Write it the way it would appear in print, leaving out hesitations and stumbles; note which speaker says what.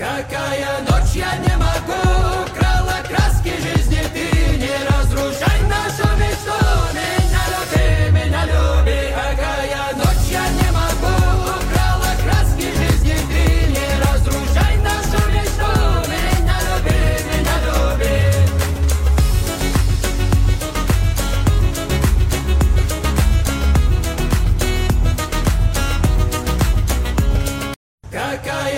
Speaker 1: Какая ночь, я не могу, крала краски жизни ты, не разрушай нашу мечту. Меня люби, какая ночь, я не могу, крала краски жизни ты, не разрушай нашу мечту. Меня люби, меня люби. Какая